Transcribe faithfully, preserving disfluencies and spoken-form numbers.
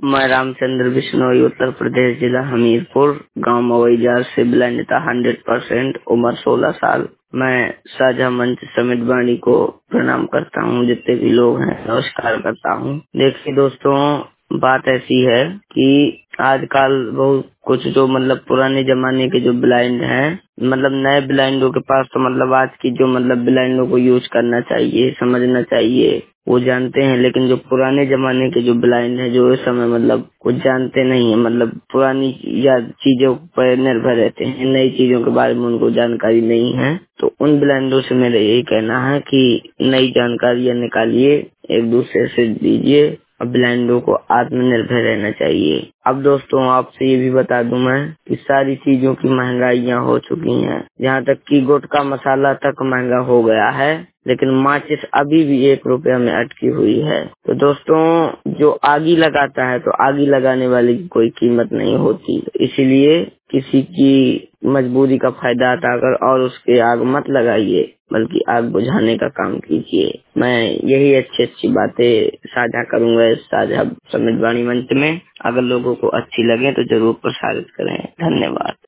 मैं रामचंद्र बिश्नोई, उत्तर प्रदेश, जिला हमीरपुर, गांव मवैजार से ब्लाइंडता हंड्रेड परसेंट, उम्र सोलह साल। मैं साझा मंच समित वाणी को प्रणाम करता हूं, जितने भी लोग हैं नमस्कार करता हूं। देखिए दोस्तों, बात ऐसी है कि आजकल बहुत कुछ जो मतलब पुराने जमाने के जो ब्लाइंड हैं, मतलब नए ब्लाइंडों के पास तो मतलब आज की जो मतलब ब्लाइंडों को यूज करना चाहिए, समझना चाहिए, वो जानते हैं। लेकिन जो पुराने जमाने के जो ब्लाइंड हैं, जो इस समय मतलब कुछ जानते नहीं है, मतलब पुरानी या चीजों पर निर्भर रहते हैं, नई चीजों के बारे में उनको जानकारी नहीं है, तो उन ब्लाइंडों से मेरा यही कहना है कि नई जानकारियां निकालिए, एक दूसरे से दीजिए, अब ब्लाइंडों को आत्मनिर्भर रहना चाहिए। अब दोस्तों, आपसे ये भी बता दूं मैं कि सारी चीजों की महंगाइयां हो चुकी हैं, यहाँ तक कि गुटखा मसाला तक महंगा हो गया है, लेकिन माचिस अभी भी एक रुपया में अटकी हुई है। तो दोस्तों, जो आगी लगाता है तो आगी लगाने वाले की कोई कीमत नहीं होती, इसीलिए किसी की मजबूरी का फायदा उठाकर और उसके आग मत लगाइए, बल्कि आग बुझाने का काम कीजिए। मैं यही अच्छी अच्छी बातें साझा करूंगा इस साझा समित वाणी मंच में। अगर लोगों को अच्छी लगे तो जरूर प्रसारित करें। धन्यवाद।